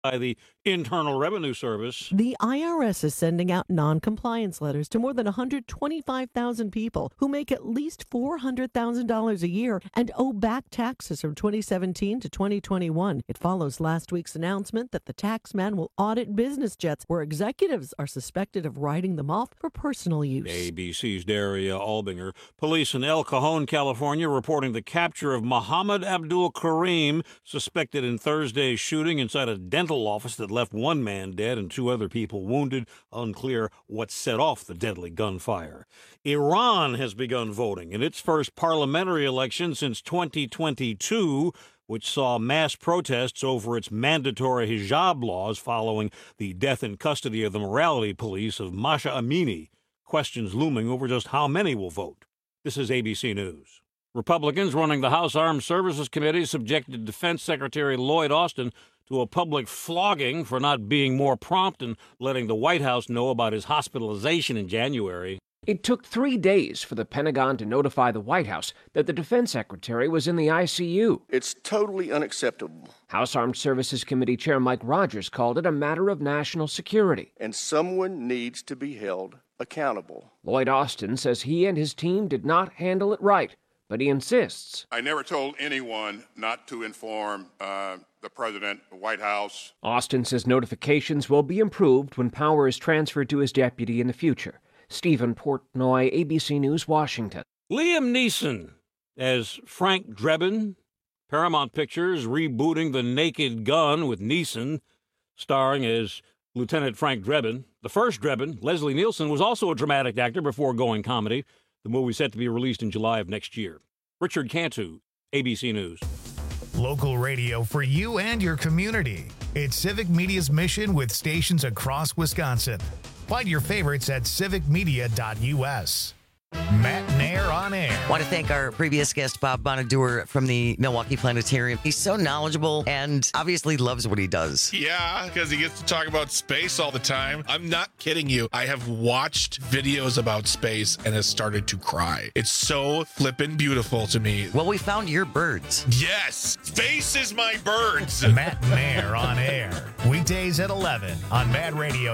by the Internal Revenue Service. The IRS is sending out non-compliance letters to more than 125,000 people who make at least $400,000 a year and owe back taxes from 2017 to 2021. It follows last week's announcement that the tax man will audit business jets where executives are suspected of writing them off for personal use. ABC's Daria Albinger. Police in El Cajon, California, reporting the capture of Mohammed Abdul Karim, suspected in Thursday's shooting inside a dental office that left one man dead and 2 other people wounded. Unclear what set off the deadly gunfire. Iran has begun voting in its first parliamentary election since 2022, which saw mass protests over its mandatory hijab laws following the death in custody of the morality police of Masha Amini. Questions looming over just how many will vote. This is ABC News. Republicans running the House Armed Services Committee subjected Defense Secretary Lloyd Austin to a public flogging for not being more prompt in letting the White House know about his hospitalization in January. It took 3 days for the Pentagon to notify the White House that the Defense Secretary was in the ICU. It's totally unacceptable. House Armed Services Committee Chair Mike Rogers called it a matter of national security. And someone needs to be held accountable. Lloyd Austin says he and his team did not handle it right, but he insists. I never told anyone not to inform the President, the White House. Austin says notifications will be improved when power is transferred to his deputy in the future. Stephen Portnoy, ABC News, Washington. Liam Neeson as Frank Drebin. Paramount Pictures rebooting The Naked Gun with Neeson, starring as Lieutenant Frank Drebin. The first Drebin, Leslie Nielsen, was also a dramatic actor before going comedy. The movie set to be released in July of next year. Richard Cantu, ABC News. Local radio for you and your community. It's Civic Media's mission with stations across Wisconsin. Find your favorites at civicmedia.us. Matt Nair on air. I want to thank our previous guest, Bob Bonaduer from the Milwaukee Planetarium. He's so knowledgeable and obviously loves what he does. Yeah, because he gets to talk about space all the time. I'm not kidding you. I have watched videos about space and has started to cry. It's so flippin' beautiful to me. Well, we found your birds. Yes, space is my birds. Matt Nair on air. Weekdays at 11 on Mad Radio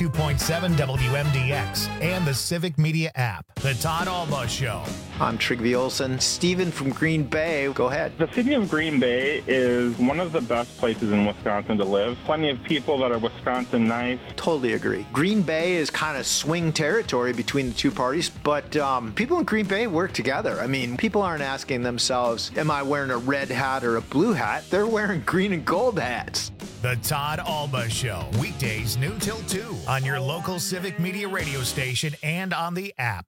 92.7 WMDX and the Civic Media app. The Todd Alba Show. I'm Trygve Olsen. Steven from Green Bay. Go ahead. The city of Green Bay is one of the best places in Wisconsin to live. Plenty of people that are Wisconsin nice. Totally agree. Green Bay is kind of swing territory between the two parties, but people in Green Bay work together. I mean, people aren't asking themselves, am I wearing a red hat or a blue hat? They're wearing green and gold hats. The Todd Alba Show. Weekdays noon till 2 on your local Civic Media radio station and on the app.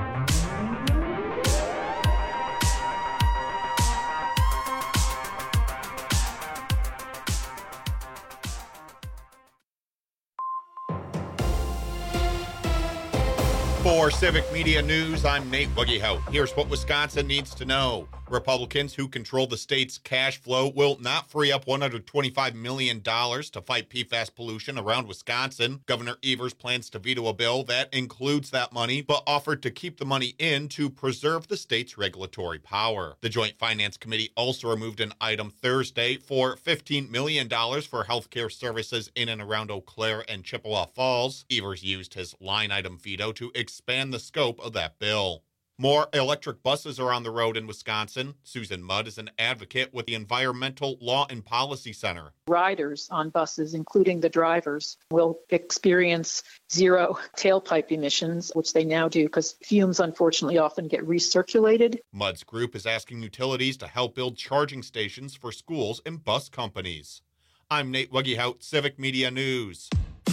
For Civic Media News, I'm Nate Wuggehout. Here's what Wisconsin needs to know. Republicans who control the state's cash flow will not free up $125 million to fight PFAS pollution around Wisconsin. Governor Evers plans to veto a bill that includes that money, but offered to keep the money in to preserve the state's regulatory power. The Joint Finance Committee also removed an item Thursday for $15 million for healthcare services in and around Eau Claire and Chippewa Falls. Evers used his line item veto to expand the scope of that bill. More electric buses are on the road in Wisconsin. Susan Mudd is an advocate with the Environmental Law and Policy Center. Riders on buses, including the drivers, will experience zero tailpipe emissions, which they now do because fumes unfortunately often get recirculated. Mudd's group is asking utilities to help build charging stations for schools and bus companies. I'm Nate Wuggehout, Civic Media News.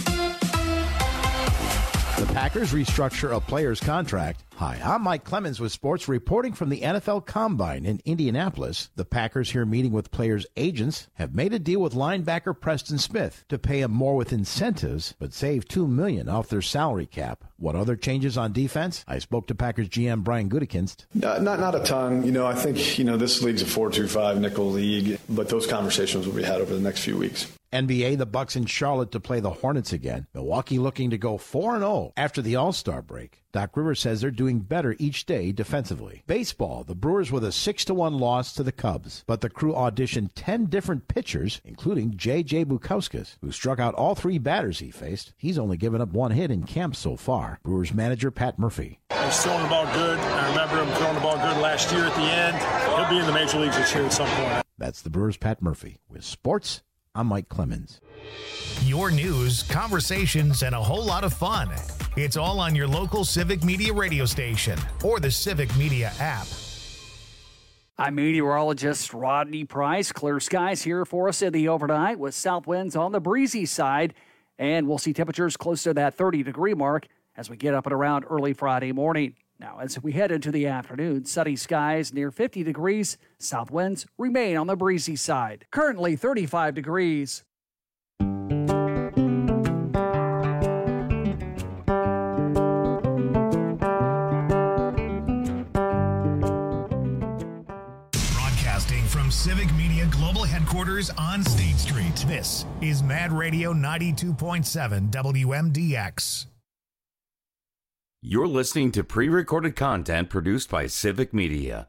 The Packers restructure a player's contract. Hi, I'm Mike Clemens with sports reporting from the NFL Combine in Indianapolis. The Packers, here meeting with players' agents, have made a deal with linebacker Preston Smith to pay him more with incentives, but save $2 million off their salary cap. What other changes on defense? I spoke to Packers GM Brian Gutekunst. Not a ton. I think, this league's a 4-2-5 nickel league, but those conversations will be had over the next few weeks. NBA, the Bucks in Charlotte to play the Hornets again. Milwaukee looking to go 4-0 after the All-Star break. Doc Rivers says they're doing better each day defensively. Baseball, the Brewers with a 6-1 loss to the Cubs, but the crew auditioned 10 different pitchers, including J.J. Bukauskas, who struck out all 3 batters he faced. He's only given up 1 hit in camp so far. Brewers manager Pat Murphy. He's throwing the ball good. I remember him throwing the ball good last year at the end. He'll be in the major leagues this year at some point. That's the Brewers' Pat Murphy. With sports, I'm Mike Clemens. Your news, conversations, and a whole lot of fun. It's all on your local Civic Media radio station or the Civic Media app. I'm meteorologist Rodney Price. Clear skies here for us in the overnight with south winds on the breezy side. And we'll see temperatures close to that 30-degree mark as we get up and around early Friday morning. Now, as we head into the afternoon, sunny skies near 50 degrees. South winds remain on the breezy side. Currently 35 degrees. Broadcasting from Civic Media Global Headquarters on State Street, this is Mad Radio 92.7 WMDX. You're listening to pre-recorded content produced by Civic Media.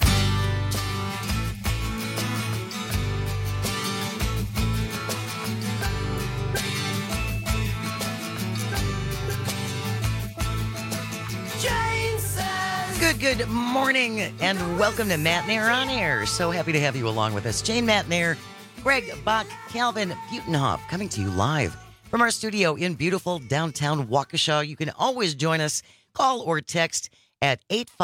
Good morning and welcome to Matt Nair on Air. So happy to have you along with us. Jane Matt Nair, Greg Bach, Calvin Butenhoff coming to you live from our studio in beautiful downtown Waukesha. You can always join us, call or text at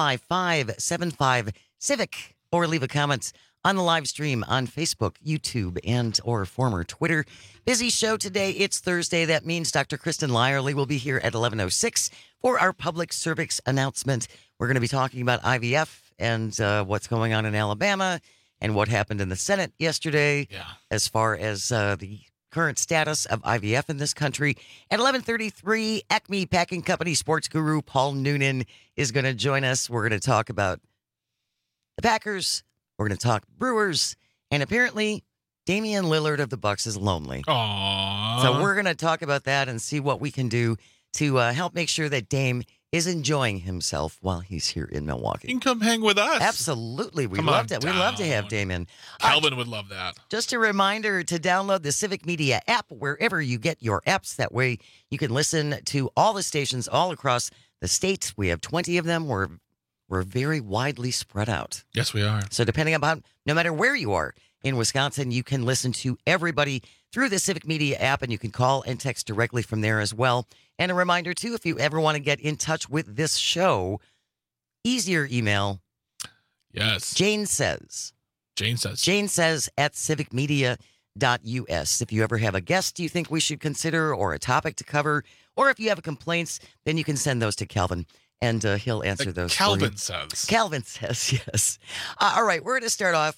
855-75-CIVIC or leave a comment on the live stream on Facebook, YouTube, and or former Twitter. Busy show today. It's Thursday. That means Dr. Kristen Lyerly will be here at 11:06 for our public service announcement. We're going to be talking about IVF and what's going on in Alabama and what happened in the Senate yesterday as far as the current status of IVF in this country. At 11:33, Acme Packing Company sports guru Paul Noonan is going to join us. We're going to talk about the Packers. We're going to talk Brewers. And apparently, Damian Lillard of the Bucks is lonely. Aww. So we're going to talk about that and see what we can do to help make sure that Dame is enjoying himself while he's here in Milwaukee. You can come hang with us. Absolutely. We love to have Damian. Calvin would love that. Just a reminder to download the Civic Media app wherever you get your apps. That way you can listen to all the stations all across the state. We have 20 of them. We're very widely spread out. Yes, we are. So depending upon, no matter where you are in Wisconsin, you can listen to everybody through the Civic Media app, and you can call and text directly from there as well. And a reminder, too, if you ever want to get in touch with this show, easier email. Yes. Jane says at civicmedia.us. If you ever have a guest you think we should consider or a topic to cover, or if you have complaints, then you can send those to Calvin. And he'll answer those. Calvin says. Calvin says, yes. All right, we're going to start off.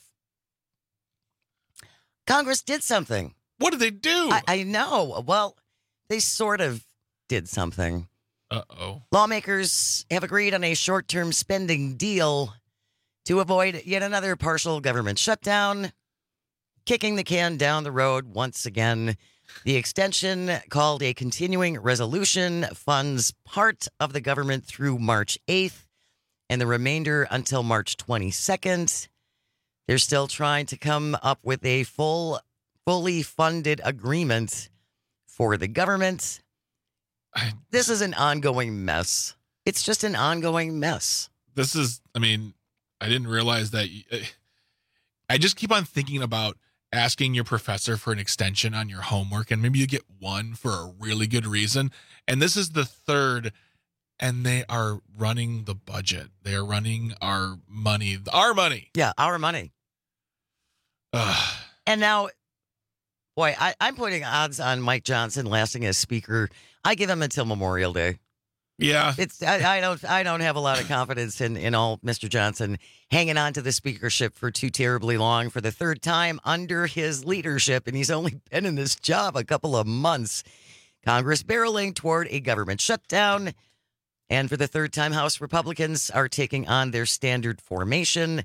Congress did something. What did they do? I know. Well, they sort of did something. Uh-oh. Lawmakers have agreed on a short-term spending deal to avoid yet another partial government shutdown, kicking the can down the road once again. The extension, called a continuing resolution, funds part of the government through March 8th and the remainder until March 22nd. They're still trying to come up with a fully funded agreement for the government. This is an ongoing mess. It's just an ongoing mess. I didn't realize that. I just keep on thinking about asking your professor for an extension on your homework, and maybe you get one for a really good reason. And this is the third, and they are running the budget. They are running our money. Yeah, our money. Ugh. And now, boy, I'm putting odds on Mike Johnson lasting as speaker. I give him until Memorial Day. Yeah, I don't have a lot of confidence in all Mr. Johnson hanging on to the speakership for too terribly long for the third time under his leadership, and he's only been in this job a couple of months. Congress barreling toward a government shutdown, and for the third time, House Republicans are taking on their standard formation.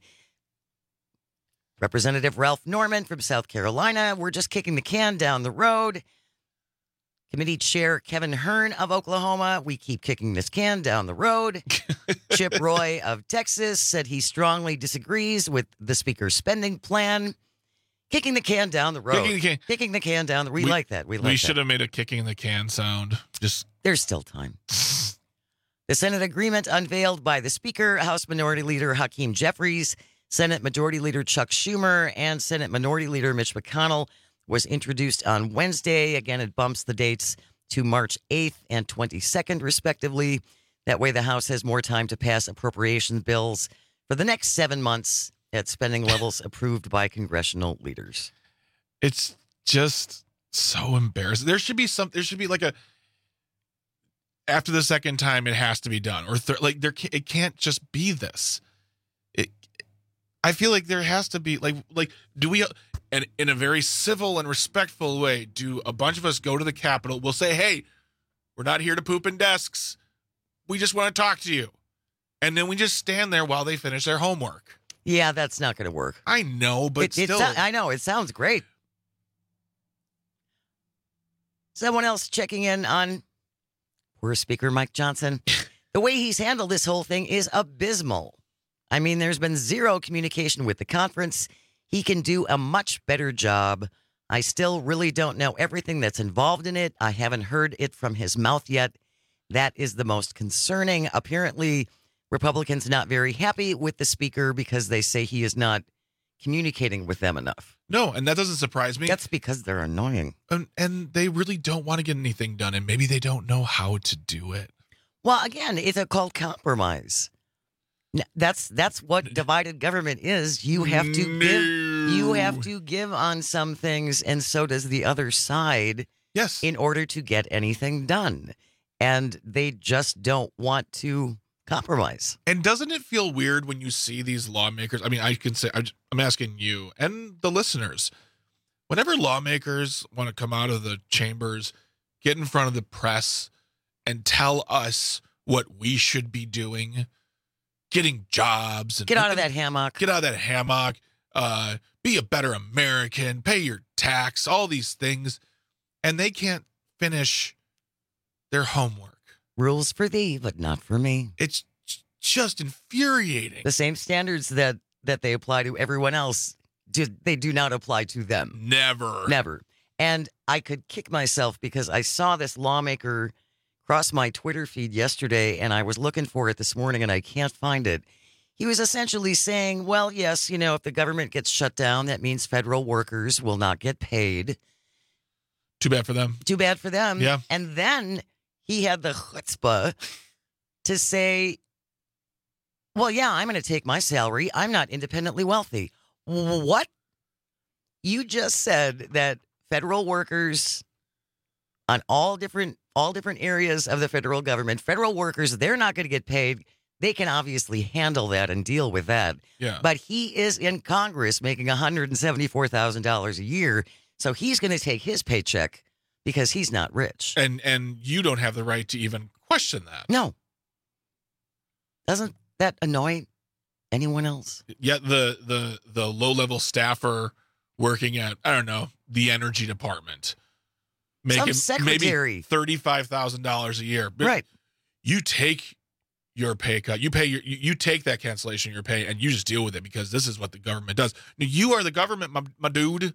Representative Ralph Norman from South Carolina, we're just kicking the can down the road. Committee Chair Kevin Hern of Oklahoma, we keep kicking this can down the road. Chip Roy of Texas said he strongly disagrees with the Speaker's spending plan. Kicking the can down the road. Kicking the can down the road. We like that. We should have made a kicking the can sound. There's still time. The Senate agreement unveiled by the Speaker, House Minority Leader Hakeem Jeffries, Senate Majority Leader Chuck Schumer, and Senate Minority Leader Mitch McConnell was introduced on Wednesday. Again, it bumps the dates to March 8th and 22nd, respectively. That way, the House has more time to pass appropriation bills for the next 7 months at spending levels approved by congressional leaders. It's just so embarrassing. There should be like a, after the second time, it has to be done. Or it can't just be this. I feel like there has to be do we, and in a very civil and respectful way, do a bunch of us go to the Capitol? We'll say, hey, we're not here to poop in desks. We just want to talk to you. And then we just stand there while they finish their homework. Yeah, that's not going to work. I know, but still. I know, it sounds great. Someone else checking in on poor Speaker Mike Johnson. The way he's handled this whole thing is abysmal. I mean, there's been zero communication with the conference. He can do a much better job. I still really don't know everything that's involved in it. I haven't heard it from his mouth yet. That is the most concerning. Apparently, Republicans not very happy with the Speaker because they say he is not communicating with them enough. No, and that doesn't surprise me. That's because they're annoying. And they really don't want to get anything done, and maybe they don't know how to do it. Well, again, it's called compromise. That's what divided government is. You have to give on some things, and so does the other side. Yes. In order to get anything done. And they just don't want to compromise. And doesn't it feel weird when you see these lawmakers? I mean, I can say, I'm asking you and the listeners, whenever lawmakers want to come out of the chambers, get in front of the press and tell us what we should be doing, getting jobs. And get out of that hammock. Get out of that hammock. Be a better American. Pay your tax. All these things. And they can't finish their homework. Rules for thee, but not for me. It's just infuriating. The same standards that they apply to everyone else, they do not apply to them. Never. And I could kick myself because I saw this lawmaker cross my Twitter feed yesterday, and I was looking for it this morning, and I can't find it. He was essentially saying, well, yes, if the government gets shut down, that means federal workers will not get paid. Too bad for them. Too bad for them. Yeah. And then he had the chutzpah to say, well, yeah, I'm going to take my salary. I'm not independently wealthy. What? You just said that federal workers on all different areas of the federal government, federal workers, they're not going to get paid. They can obviously handle that and deal with that. Yeah. But he is in Congress making $174,000 a year. So he's going to take his paycheck because he's not rich. And you don't have the right to even question that. No. Doesn't that annoy anyone else? Yeah, the low-level staffer working at, I don't know, the energy department. Some secretary. Maybe $35,000 a year. But right. You take your pay cut. You take that cancellation of your pay and you just deal with it because this is what the government does. Now, you are the government, my dude.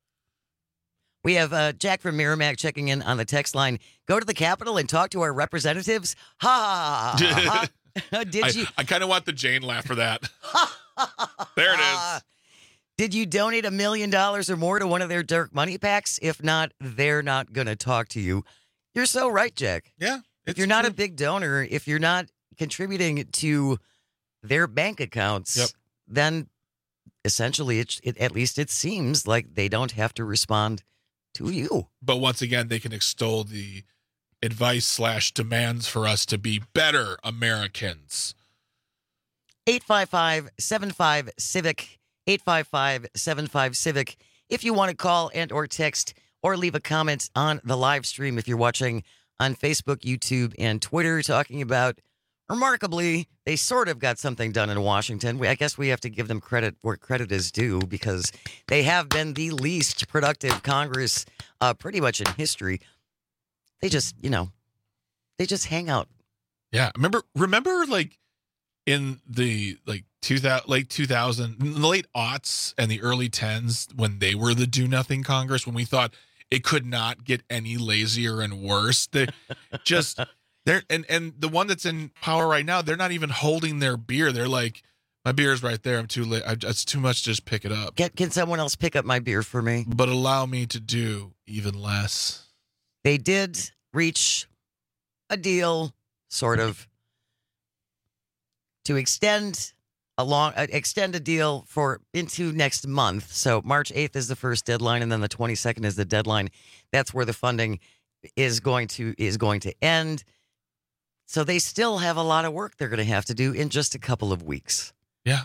We have Jack from Merrimack checking in on the text line. Go to the Capitol and talk to our representatives. Ha! Did you? I kind of want the Jane laugh for that. There it is. Did you donate $1 million or more to one of their dark money packs? If not, they're not going to talk to you. You're so right, Jack. Yeah. If you're not a big donor, if you're not contributing to their bank accounts, then essentially, at least it seems like they don't have to respond to you. But once again, they can extol the advice/demands for us to be better Americans. 855-75-CIVIC, 855-75-CIVIC. If you want to call and or text or leave a comment on the live stream if you're watching on Facebook, YouTube, and Twitter, talking about, remarkably, they sort of got something done in Washington. I guess we have to give them credit where credit is due because they have been the least productive Congress pretty much in history. They just, they just hang out. Yeah. Remember like in the late aughts and the early 10s when they were the do nothing Congress, when we thought it could not get any lazier and worse. They just and the one that's in power right now, they're not even holding their beer. They're like, my beer's right there. I'm too late. It's too much to just pick it up. Can someone else pick up my beer for me? But allow me to do even less. They did reach a deal, sort of, to extend a deal into next month. So March 8th is the first deadline, and then the 22nd is the deadline. That's where the funding is going to end. So they still have a lot of work they're going to have to do in just a couple of weeks. Yeah.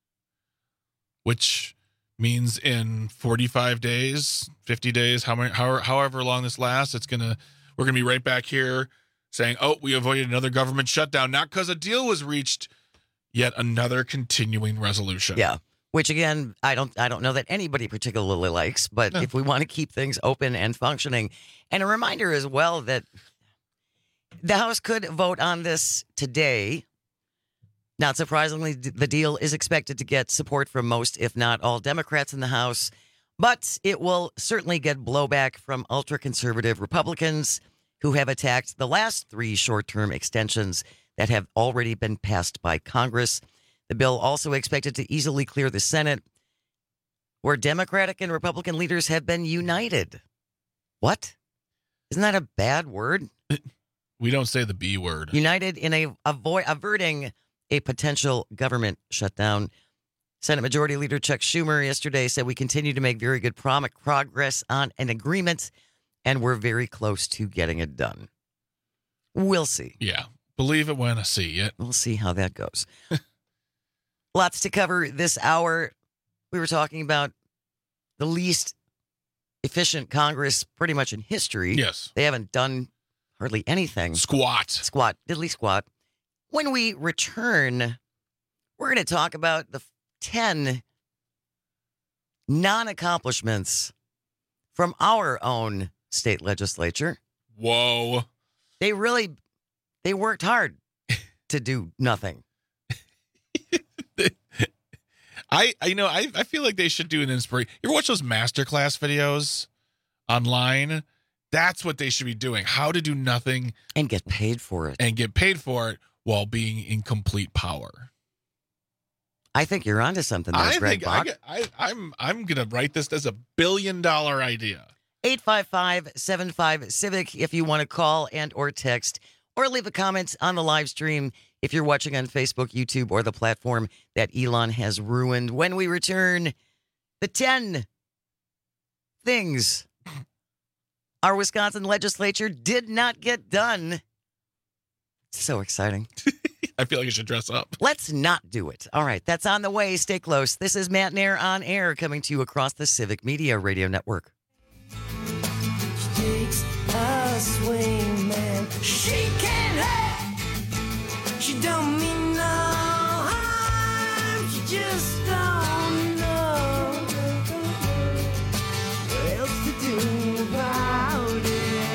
Which means in 45 days, 50 days, however long this lasts, we're going to be right back here saying, oh, we avoided another government shutdown, not because a deal was reached, yet another continuing resolution. Yeah. Which again, I don't know that anybody particularly likes, but if we want to keep things open and functioning, and a reminder as well that the House could vote on this today. Not surprisingly, the deal is expected to get support from most, if not all, Democrats in the House, but it will certainly get blowback from ultra-conservative Republicans who have attacked the last 3 short-term extensions that have already been passed by Congress. The bill also expected to easily clear the Senate, where Democratic and Republican leaders have been united. What? Isn't that a bad word? We don't say the B word. United in averting a potential government shutdown. Senate Majority Leader Chuck Schumer yesterday said we continue to make very good progress on an agreement, and we're very close to getting it done. We'll see. Yeah. Believe it when I see it. We'll see how that goes. Lots to cover this hour. We were talking about the least efficient Congress pretty much in history. Yes. They haven't done hardly anything. Squat. Diddly squat. When we return, we're going to talk about the 10 non-accomplishments from our own state legislature. Whoa. They worked hard to do nothing. I feel like they should do an inspiration. You ever watch those masterclass videos online? That's what they should be doing. How to do nothing and get paid for it. While being in complete power. I think you're onto something there, Greg Bach. I'm going to write this as $1 billion idea. 855-75-CIVIC if you want to call and or text or leave a comment on the live stream if you're watching on Facebook, YouTube, or the platform that Elon has ruined. When we return, the 10 things our Wisconsin legislature did not get done. So exciting. I feel like I should dress up. Let's not do it. All right, that's on the way. Stay close. This is Matt Nair on air, coming to you across the Civic Media Radio Network. She takes a swing, man. She can't hurt. She don't mean no harm. She just don't know what else to do about it.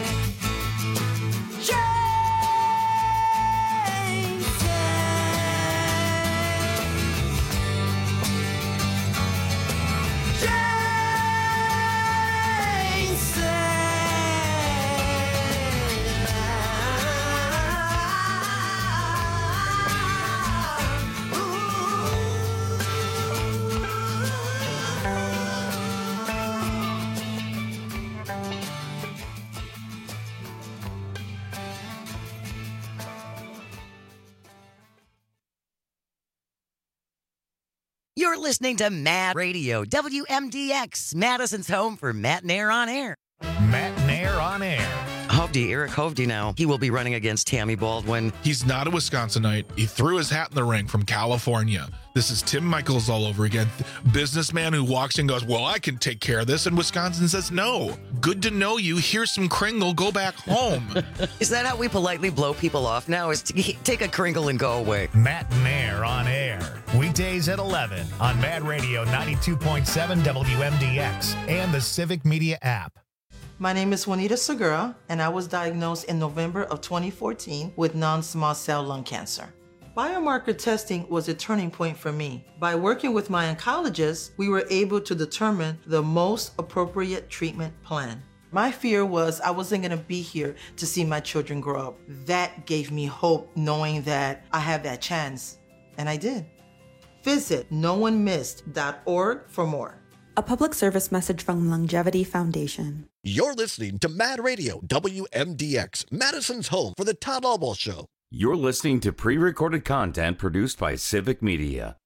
You're listening to Mad Radio, WMDX, Madison's home for Matt Nair on air. Matt Nair on air. Eric Hovde now. He will be running against Tammy Baldwin. He's not a Wisconsinite. He threw his hat in the ring from California. This is Tim Michaels all over again. Businessman who walks in and goes, well, I can take care of this. And Wisconsin says, no. Good to know you. Here's some Kringle. Go back home. Is that how we politely blow people off now? Is to take a Kringle and go away? Matt Nair on air. Weekdays at 11 on Mad Radio 92.7 WMDX and the Civic Media app. My name is Juanita Segura, and I was diagnosed in November of 2014 with non-small cell lung cancer. Biomarker testing was a turning point for me. By working with my oncologist, we were able to determine the most appropriate treatment plan. My fear was I wasn't gonna be here to see my children grow up. That gave me hope, knowing that I have that chance, and I did. Visit noonemissed.org for more. A public service message from Longevity Foundation. You're listening to Mad Radio, WMDX, Madison's home for the Todd Albaugh Show. You're listening to pre-recorded content produced by Civic Media.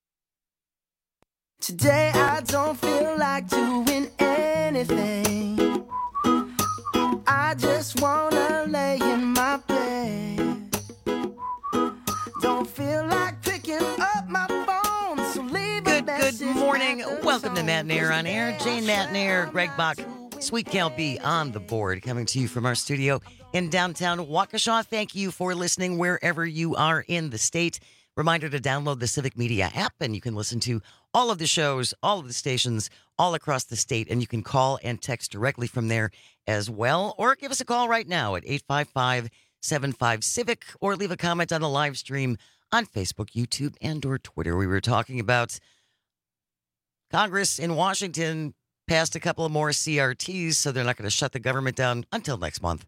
Today I don't feel like doing anything. I just wanna lay in my bed. Don't feel like picking up my phone, so leave a message. Good morning. Welcome to Matt Nair on Air. Jane Matt Nair, Greg Bach, Sweet Cal B on the board, coming to you from our studio in downtown Waukesha. Thank you for listening wherever you are in the state. Reminder to download the Civic Media app, and you can listen to all of the shows, all of the stations, all across the state, and you can call and text directly from there as well, or give us a call right now at 855-75-CIVIC, or leave a comment on the live stream on Facebook, YouTube, and or Twitter. We were talking about Congress in Washington passed a couple of more CRTs, so they're not going to shut the government down until next month.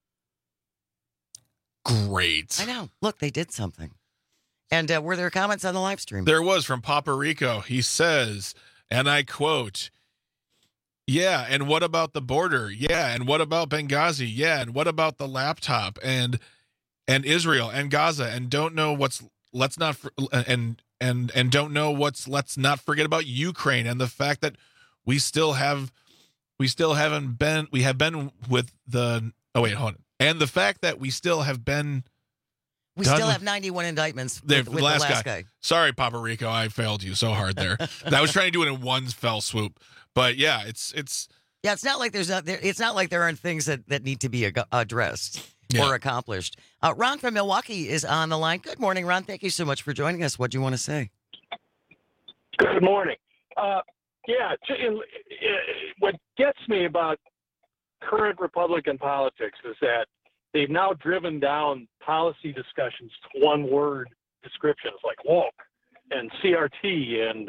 Great. I know. Look, they did something. And were there comments on the live stream? There was from Papa Rico. He says, and I quote, "Yeah, and what about the border? Yeah, and what about Benghazi? Yeah, and what about the laptop and Israel and Gaza and don't know what's let's not forget about Ukraine and the fact that we have been with the and the fact that we still have been." We still have 91 indictments with the last guy. Sorry, Papa Rico, I failed you so hard there. I was trying to do it in one fell swoop, but yeah, it's not like it's not like there aren't things that need to be addressed or accomplished. Ron from Milwaukee is on the line. Good morning, Ron. Thank you so much for joining us. What do you want to say? Good morning. What gets me about current Republican politics is that they've now driven down policy discussions to one-word descriptions like woke and CRT and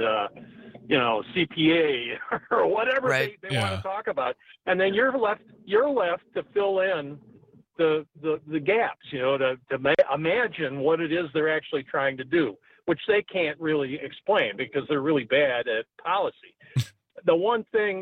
CPA or whatever they want to talk about, and then you're left to fill in the gaps, to imagine what it is they're actually trying to do, which they can't really explain because they're really bad at policy. The one thing,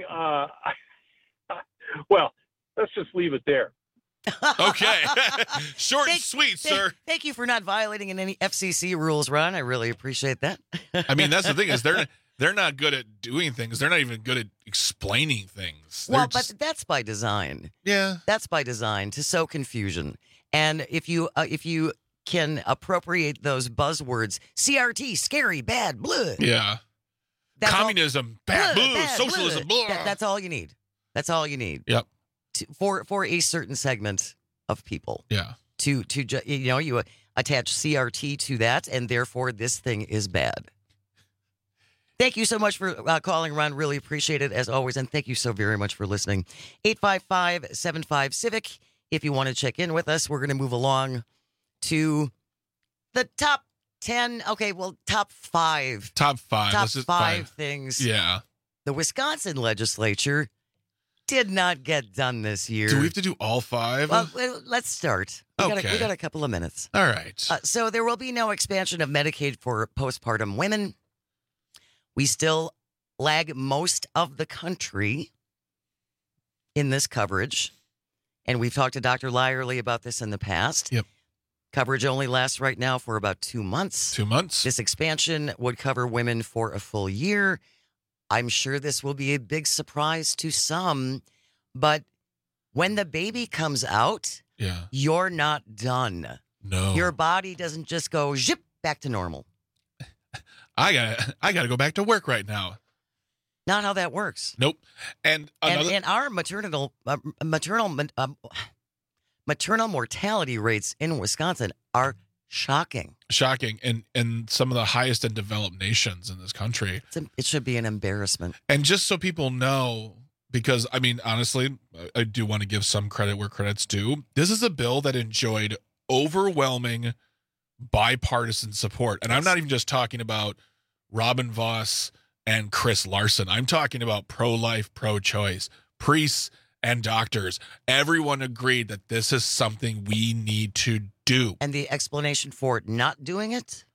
let's just leave it there. Okay. Short and sweet, sir. Thank you for not violating any FCC rules, Ron. I really appreciate that. I mean, that's the thing is they're not good at doing things. They're not even good at explaining things. But that's by design. Yeah. That's by design to sow confusion. And if you can appropriate those buzzwords, CRT, scary, bad, blah. Yeah. Communism, bad, blah, socialism, blah. That's all you need. That's all you need. Yep. For a certain segment of people. Yeah. You attach CRT to that, and therefore this thing is bad. Thank you so much for calling, Ron. Really appreciate it, as always, and thank you so very much for listening. 855-75-CIVIC. If you want to check in with us, we're going to move along to the top 10. Okay, well, top 5. Top 5. Top 5 things. Yeah. The Wisconsin legislature did not get done this year. Do we have to do all 5? Well, let's start. We got a couple of minutes. All right. So there will be no expansion of Medicaid for postpartum women. We still lag most of the country in this coverage. And we've talked to Dr. Lyerly about this in the past. Yep. Coverage only lasts right now for about 2 months. 2 months. This expansion would cover women for a full year. I'm sure this will be a big surprise to some, but when the baby comes out, you're not done. No. Your body doesn't just go zip back to normal. I gotta go back to work right now. Not how that works. Nope. And our maternal mortality rates in Wisconsin are shocking. And some of the highest in developed nations in this country. It should be an embarrassment. And just so people know, because, I mean, honestly, I do want to give some credit where credit's due. This is a bill that enjoyed overwhelming bipartisan support. And I'm not even just talking about Robin Vos and Chris Larson. I'm talking about pro-life, pro-choice, priests and doctors. Everyone agreed that this is something we need to do. And the explanation for not doing it?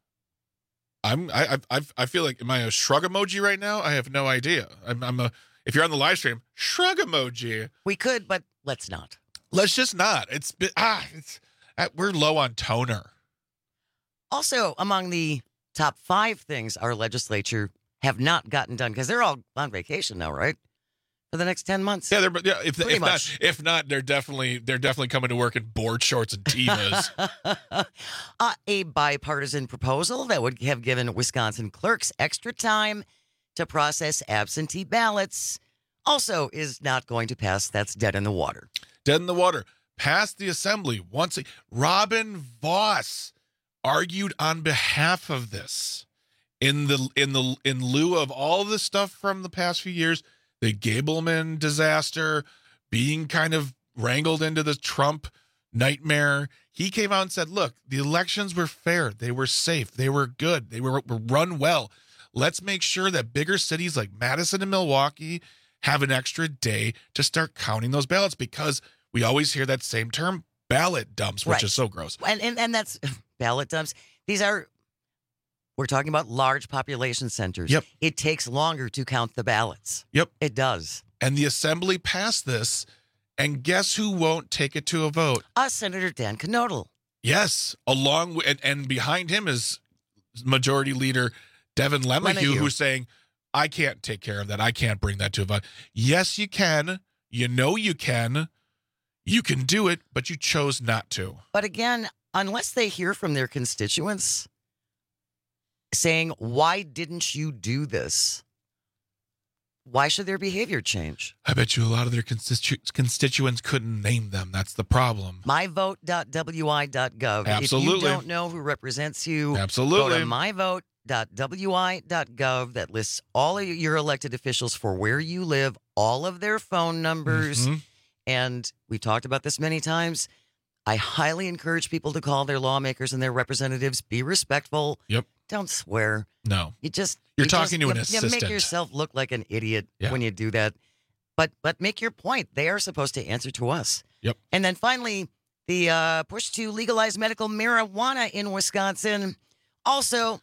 I feel like, am I a shrug emoji right now? I have no idea. If you're on the live stream, shrug emoji. We could, but let's not. Let's just not. We're low on toner. Also, among the top 5 things our legislature have not gotten done, because they're all on vacation now, right? For the next 10 months. Yeah, if not, they're definitely coming to work in board shorts and Tevas. A bipartisan proposal that would have given Wisconsin clerks extra time to process absentee ballots also is not going to pass. That's dead in the water. Dead in the water. Passed the assembly once. Robin Vos argued on behalf of this in lieu of all the stuff from the past few years. The Gableman disaster, being kind of wrangled into the Trump nightmare. He came out and said, look, the elections were fair. They were safe. They were good. They were run well. Let's make sure that bigger cities like Madison and Milwaukee have an extra day to start counting those ballots, because we always hear that same term, ballot dumps, which is so gross. And that's ballot dumps. We're talking about large population centers. Yep. It takes longer to count the ballots. Yep. It does. And the assembly passed this, and guess who won't take it to a vote? Senator Dan Knodel. Yes, along with, and behind him is Majority Leader Devin LeMahieu, who's saying, I can't take care of that. I can't bring that to a vote. Yes, you can. You know you can. You can do it, but you chose not to. But again, unless they hear from their constituents saying, why didn't you do this? Why should their behavior change? I bet you a lot of their constituents couldn't name them. That's the problem. myvote.wi.gov. Absolutely. If you don't know who represents you, absolutely, go to myvote.wi.gov. That lists all of your elected officials for where you live, all of their phone numbers. Mm-hmm. And we talked about this many times. I highly encourage people to call their lawmakers and their representatives. Be respectful. Yep. Don't swear. No. You're talking to an assistant. You make yourself look like an idiot when you do that. But make your point. They are supposed to answer to us. Yep. And then finally, the push to legalize medical marijuana in Wisconsin. Also,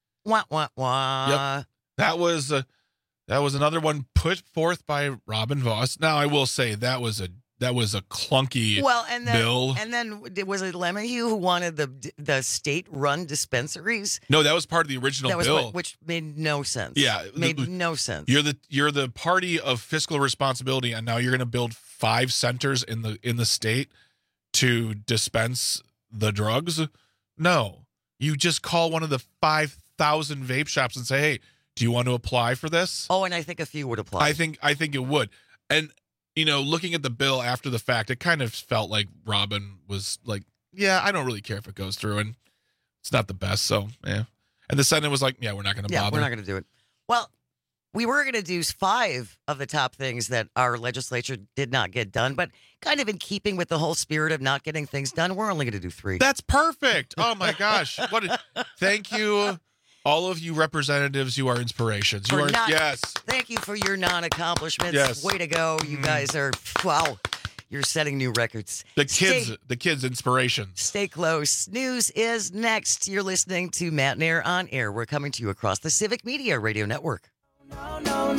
Yep. That was another one put forth by Robin Vos. Now, I will say that was a clunky bill. And then was it LeMahieu who wanted the state-run dispensaries? No, that was part of the original bill, which made no sense. Yeah, made no sense. You're the party of fiscal responsibility, and now you're going to build 5 centers in the state to dispense the drugs. No, you just call one of the 5,000 vape shops and say, "Hey, do you want to apply for this?" Oh, and I think a few would apply. I think it would, and. Looking at the bill after the fact, it kind of felt like Robin was like, yeah, I don't really care if it goes through, and it's not the best, so, yeah. And the Senate was like, yeah, we're not going to bother. Yeah, we're not going to do it. Well, we were going to do 5 of the top things that our legislature did not get done, but kind of in keeping with the whole spirit of not getting things done, we're only going to do 3. That's perfect. Oh, my gosh. Thank you. All of you representatives, you are inspirations. Yes. Thank you for your non-accomplishments. Yes. Way to go. You guys are, wow, you're setting new records. The kids' inspirations. Stay close. News is next. You're listening to Matt and Air on Air. We're coming to you across the Civic Media Radio Network. No.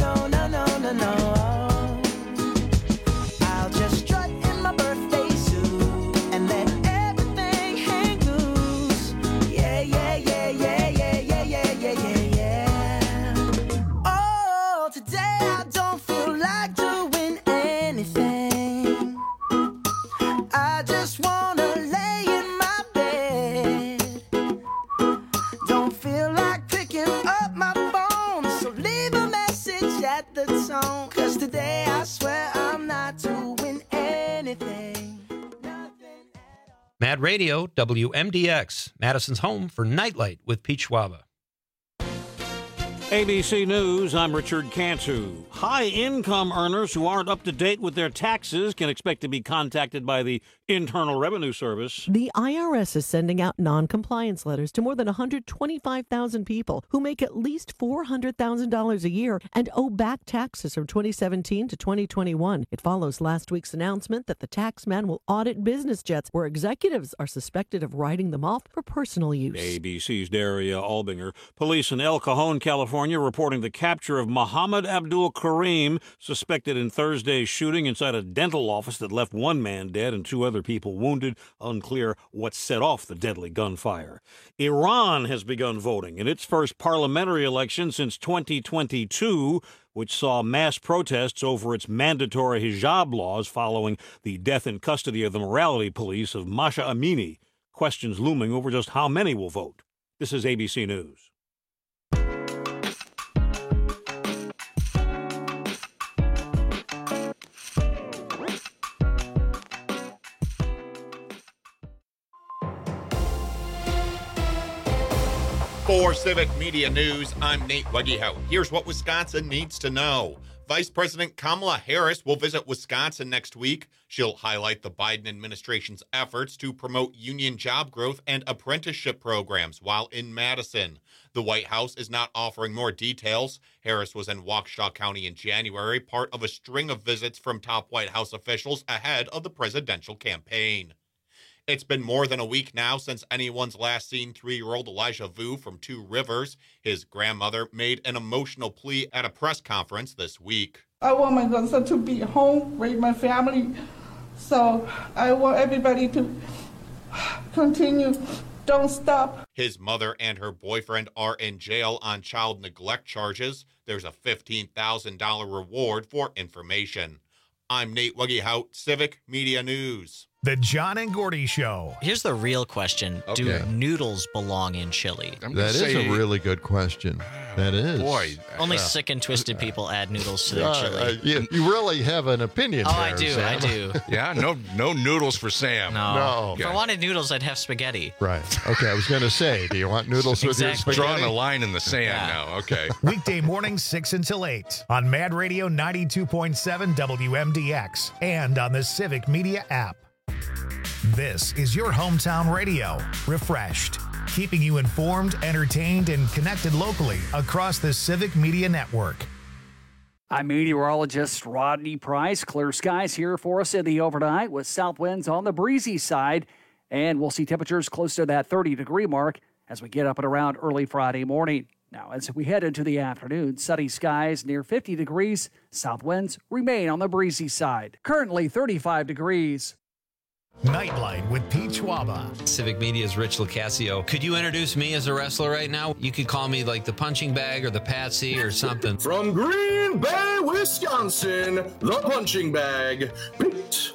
I'll just strut in my birthday suit and let everything hang loose. Yeah. Oh, today I don't feel like doing anything. I just wanna lay in my bed. Don't feel like picking up my phone, so leave a message at the tone. 'Cause today I swear I'm not doing anything. Mad Radio, WMDX, Madison's home for Nightlight with Pete Schwaba. ABC News, I'm Richard Cantu. High-income earners who aren't up to date with their taxes can expect to be contacted by the Internal Revenue Service. The IRS is sending out non-compliance letters to more than 125,000 people who make at least $400,000 a year and owe back taxes from 2017 to 2021. It follows last week's announcement that the tax man will audit business jets where executives are suspected of writing them off for personal use. ABC's Daria Albinger. Police in El Cajon, California, reporting the capture of Mohammed Abdul Karim, suspected in Thursday's shooting inside a dental office that left one man dead and two other people wounded. Unclear what set off the deadly gunfire. Iran has begun voting in its first parliamentary election since 2022, which saw mass protests over its mandatory hijab laws following the death in custody of the morality police of Masha Amini. Questions looming over just how many will vote. This is ABC News. For Civic Media News, I'm Nate Weggehout. Here's what Wisconsin needs to know. Vice President Kamala Harris will visit Wisconsin next week. She'll highlight the Biden administration's efforts to promote union job growth and apprenticeship programs while in Madison. The White House is not offering more details. Harris was in Waukesha County in January, part of a string of visits from top White House officials ahead of the presidential campaign. It's been more than a week now since anyone's last seen 3-year-old Elijah Vu from Two Rivers. His grandmother made an emotional plea at a press conference this week. I want my grandson to be home with my family, so I want everybody to continue. Don't stop. His mother and her boyfriend are in jail on child neglect charges. There's a $15,000 reward for information. I'm Nate Weggehout, Civic Media News. The John and Gordy Show. Here's the real question. Do noodles belong in chili? That is a really good question. That is. Boy. Only sick and twisted people add noodles to their chili. You really have an opinion Oh, there, I do. Sam. I do. Yeah, no noodles for Sam. No. If I wanted noodles, I'd have spaghetti. Right. Okay, I was going to say, do you want noodles with your spaghetti? Drawing a line in the sand now. Okay. Weekday mornings 6 until 8 on Mad Radio 92.7 WMDX and on the Civic Media app. This is your hometown radio, refreshed, keeping you informed, entertained, and connected locally across the Civic Media Network. I'm meteorologist Rodney Price. Clear skies here for us in the overnight with south winds on the breezy side, and we'll see temperatures close to that 30-degree mark as we get up and around early Friday morning. Now, as we head into the afternoon, sunny skies near 50 degrees. South winds remain on the breezy side. Currently 35 degrees. Nightlight with Pete Schwaba. Civic Media's Rich Lucasio. Could you introduce me as a wrestler right now? You could call me like the punching bag or the patsy or something. From Green Bay, Wisconsin, the punching bag, Pete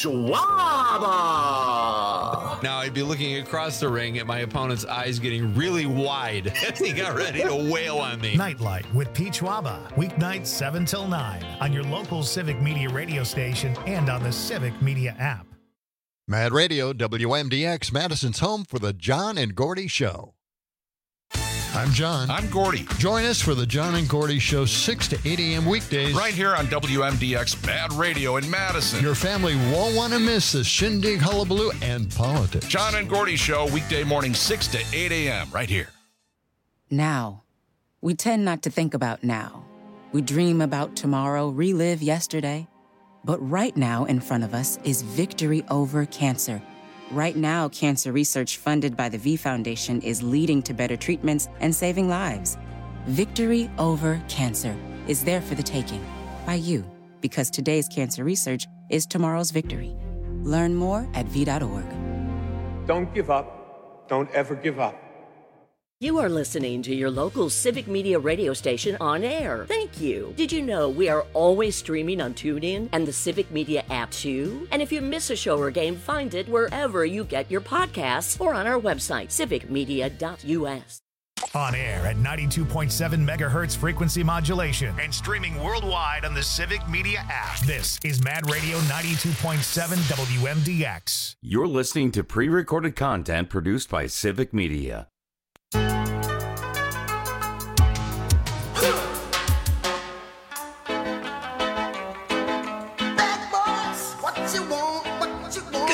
Schwaba. Now I'd be looking across the ring at my opponent's eyes getting really wide as he got ready to wail on me. Nightlight with Pete Schwaba. Weeknights 7 till 9 on your local Civic Media radio station and on the Civic Media app. Mad Radio, WMDX, Madison's home for the John and Gordy Show. I'm John. I'm Gordy. Join us for the John and Gordy Show 6 to 8 a.m. weekdays. Right here on WMDX Mad Radio in Madison. Your family won't want to miss the shindig, hullabaloo, and politics. John and Gordy Show, weekday morning 6 to 8 a.m. right here. Now. We tend not to think about now. We dream about tomorrow, relive yesterday. But right now in front of us is victory over cancer. Right now, cancer research funded by the V Foundation is leading to better treatments and saving lives. Victory over cancer is there for the taking by you, because today's cancer research is tomorrow's victory. Learn more at v.org. Don't give up. Don't ever give up. You are listening to your local Civic Media radio station on air. Thank you. Did you know we are always streaming on TuneIn and the Civic Media app too? And if you miss a show or game, find it wherever you get your podcasts or on our website, civicmedia.us. On air at 92.7 megahertz frequency modulation and streaming worldwide on the Civic Media app. This is Mad Radio 92.7 WMDX. You're listening to pre-recorded content produced by Civic Media.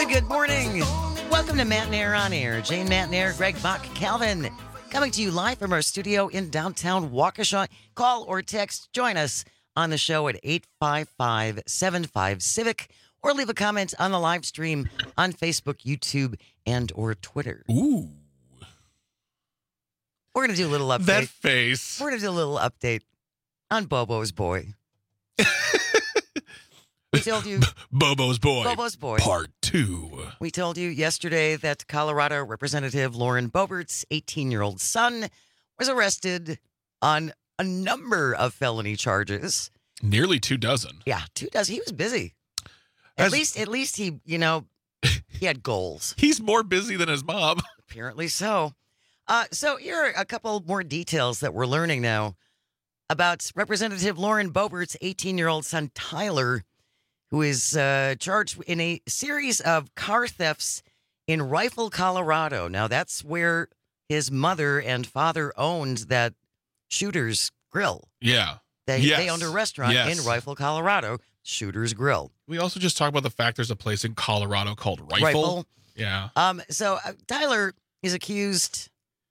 Good morning. Welcome to Matinair on Air. Jane Matinair, Greg Bach, Calvin, coming to you live from our studio in downtown Waukesha. Call or text, join us on the show at 855-75-CIVIC, or leave a comment on the live stream on Facebook, YouTube, and or Twitter. Ooh. We're going to do a little update. That face. We're going to do a little update on Bobo's boy. We told you Bobo's boy. Bobo's boy. Part 2. We told you yesterday that Colorado Representative Lauren Boebert's 18-year-old son was arrested on a number of felony charges. Nearly 2 dozen. Yeah, 2 dozen. He was busy. At least he, he had goals. He's more busy than his mom. Apparently so. So here are a couple more details that we're learning now about Representative Lauren Boebert's 18-year-old son, Tyler, who is charged in a series of car thefts in Rifle, Colorado. Now, that's where his mother and father owned that Shooter's Grill. Yeah. They owned a restaurant in Rifle, Colorado, Shooter's Grill. We also just talked about the fact there's a place in Colorado called Rifle. Yeah. So Tyler is accused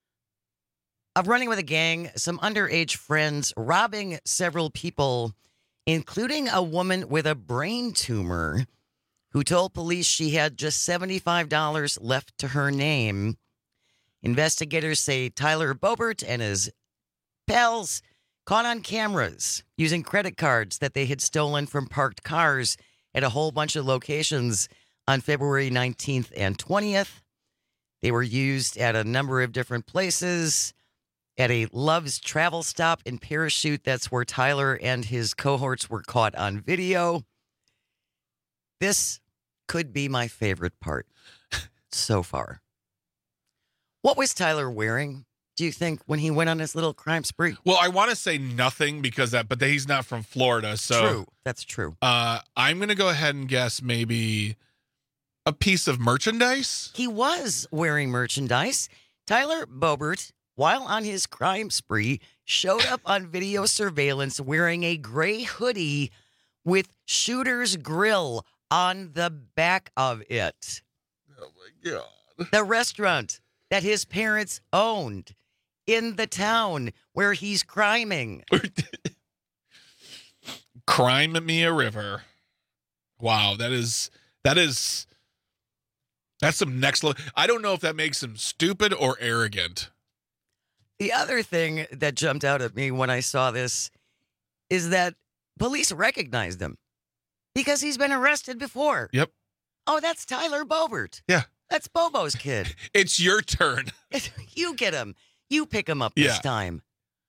of running with a gang, some underage friends, robbing several people, including a woman with a brain tumor who told police she had just $75 left to her name. Investigators say Tyler Boebert and his pals caught on cameras using credit cards that they had stolen from parked cars at a whole bunch of locations on February 19th and 20th. They were used at a number of different places. At a Love's travel stop in Parachute, that's where Tyler and his cohorts were caught on video. This could be my favorite part so far. What was Tyler wearing, do you think, when he went on his little crime spree? Well, I want to say nothing but he's not from Florida, so true. That's true. I'm going to go ahead and guess maybe a piece of merchandise. He was wearing merchandise. Tyler Boebert, while on his crime spree, showed up on video surveillance wearing a gray hoodie with Shooter's Grill on the back of it. Oh, my God. The restaurant that his parents owned in the town where he's criming. Crime me a river. Wow, that's some next level. I don't know if that makes him stupid or arrogant. The other thing that jumped out at me when I saw this is that police recognized him because he's been arrested before. Yep. Oh, that's Tyler Boebert. Yeah. That's Bobo's kid. It's your turn. You get him. You pick him up this time.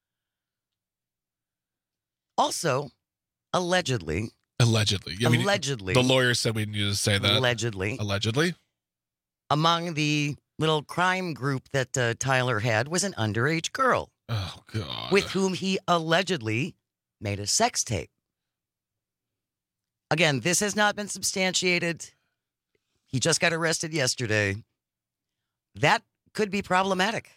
Also, allegedly. Yeah, allegedly. The lawyer said we needed to say that. Allegedly. Among the little crime group that Tyler had was an underage girl. Oh, God. With whom he allegedly made a sex tape. Again, this has not been substantiated. He just got arrested yesterday. That could be problematic.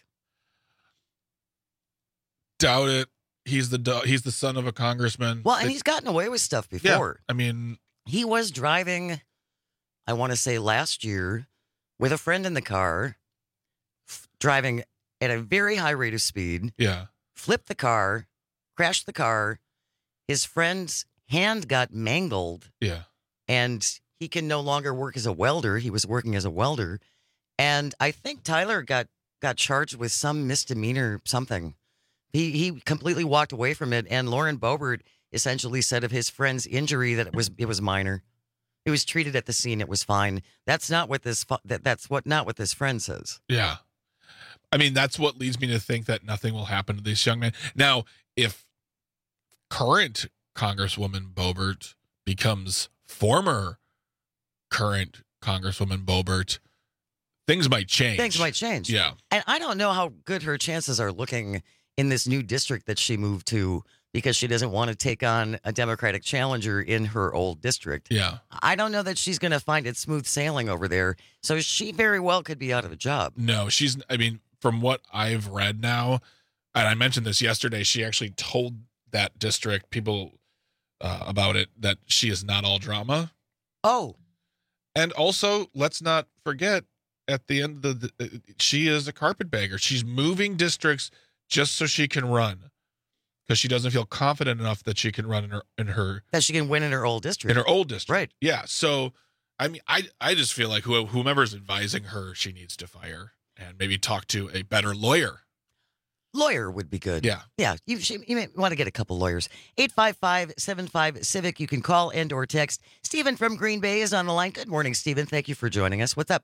Doubt it. He's the son of a congressman. Well, and he's gotten away with stuff before. Yeah, I mean, he was driving, I want to say last year, with a friend in the car, driving at a very high rate of speed. Yeah. Flipped the car, crashed the car. His friend's hand got mangled. Yeah. And he can no longer work as a welder. He was working as a welder. And I think Tyler got charged with some misdemeanor something. He completely walked away from it. And Lauren Boebert essentially said of his friend's injury that it was minor. He was treated at the scene. It was fine. That's not what this friend says. Yeah. I mean, that's what leads me to think that nothing will happen to this young man. Now, if current Congresswoman Boebert becomes former current Congresswoman Boebert, things might change. Yeah. And I don't know how good her chances are looking in this new district that she moved to, because she doesn't want to take on a Democratic challenger in her old district. Yeah. I don't know that she's going to find it smooth sailing over there. So she very well could be out of a job. No, from what I've read now, and I mentioned this yesterday, she actually told that district people about it, that she is not all drama. Oh. And also, let's not forget, at the end of she is a carpetbagger. She's moving districts just so she can run, because she doesn't feel confident enough that she can run in her that she can win in her old district. In her old district, right? Yeah. So, I mean, I just feel like whomever's advising her, she needs to fire and maybe talk to a better lawyer. Lawyer would be good. Yeah. Yeah. You may want to get a couple lawyers. 855-75-CIVIC. You can call and or text. Stephen from Green Bay is on the line. Good morning, Stephen. Thank you for joining us. What's up?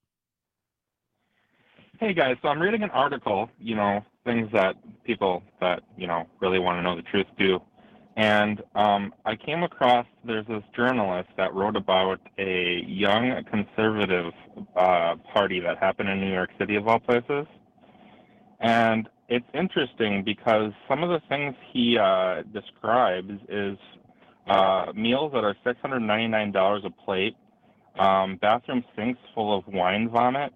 Hey, guys. So I'm reading an article, things that people that, really want to know the truth do. And I came across, there's this journalist that wrote about a young conservative party that happened in New York City, of all places. And it's interesting because some of the things he describes is meals that are $699 a plate, bathroom sinks full of wine vomit,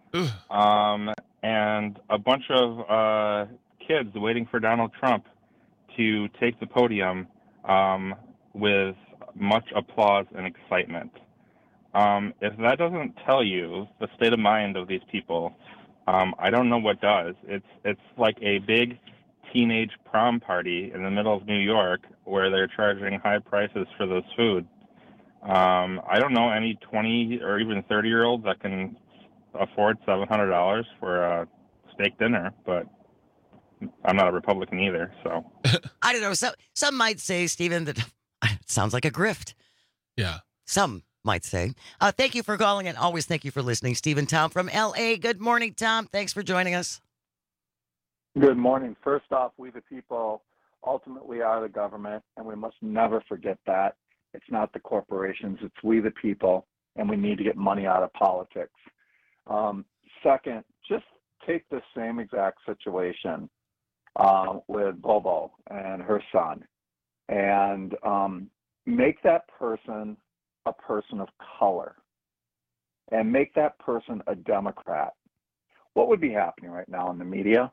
and a bunch of kids waiting for Donald Trump to take the podium with much applause and excitement. If that doesn't tell you the state of mind of these people, I don't know what does. It's like a big teenage prom party in the middle of New York where they're charging high prices for this food. I don't know any 20 or even 30-year-olds that can afford $700 for a steak dinner, but I'm not a Republican either, so. I don't know. Some might say, Stephen, that it sounds like a grift. Yeah. Some might say. Thank you for calling, and always thank you for listening. Stephen, Tom from L.A. Good morning, Tom. Thanks for joining us. Good morning. First off, we the people ultimately are the government, and we must never forget that. It's not the corporations, it's we the people, and we need to get money out of politics. Second, just take the same exact situation with Bobo and her son, and make that person a person of color, and make that person a Democrat. What would be happening right now in the media?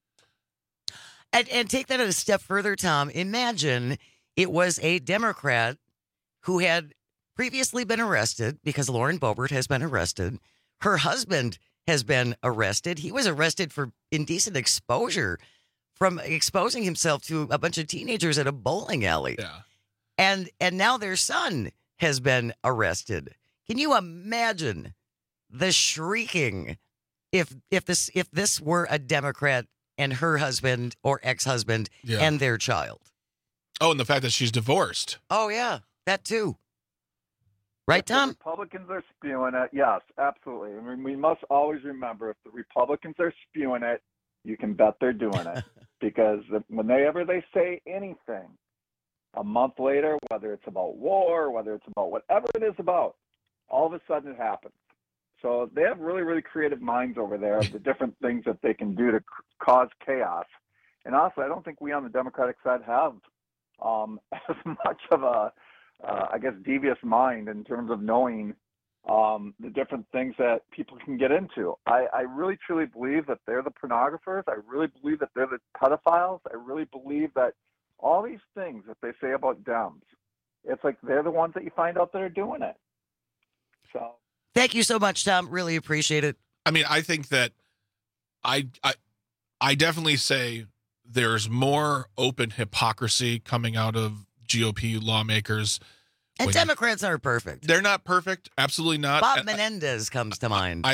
And take that a step further, Tom. Imagine it was a Democrat who had previously been arrested because Lauren Boebert has been arrested. Her husband has been arrested. He was arrested for indecent exposure from exposing himself to a bunch of teenagers at a bowling alley. Yeah. And now their son has been arrested. Can you imagine the shrieking if this were a Democrat and her husband or ex-husband and their child? Oh, and the fact that she's divorced. Oh, yeah, that too. Right, Tom? If the Republicans are spewing it, yes, absolutely. I mean, we must always remember, if the Republicans are spewing it, you can bet they're doing it. Because whenever they say anything, a month later, whether it's about war, whether it's about whatever it is about, all of a sudden it happens. So they have really, really creative minds over there of the different things that they can do to cause chaos. And honestly, I don't think we on the Democratic side have as much of a devious mind in terms of knowing the different things that people can get into. I really, truly believe that they're the pornographers. I really believe that they're the pedophiles. I really believe that all these things that they say about Dems, it's like they're the ones that you find out that are doing it. So. Thank you so much, Tom. Really appreciate it. I mean, I think that I definitely say there's more open hypocrisy coming out of GOP lawmakers. And Democrats aren't perfect. They're not perfect. Absolutely not. Bob Menendez comes to mind.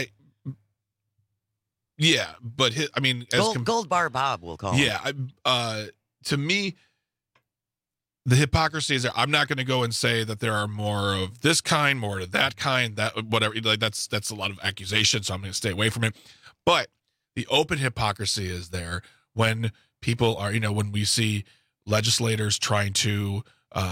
But Gold Bar Bob, we'll call him. Yeah. To me, the hypocrisy is there. I'm not going to go and say that there are more of this kind, more of that kind, that whatever. Like that's a lot of accusation, so I'm going to stay away from it. But the open hypocrisy is there when people are, when we see legislators trying to,